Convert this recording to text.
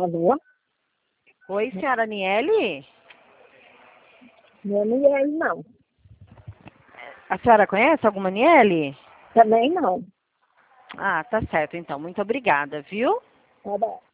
Alô? Oi, senhora Aniele? Não é Aniele, não. A senhora conhece alguma Aniele? Também não. Ah, tá certo, então. Muito obrigada, viu? Tá bom.